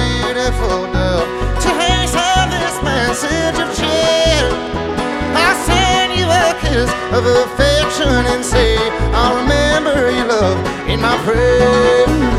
beautiful dove, to haste of this message of cheer. I send you a kiss of affection and say I'll remember your love in my prayer.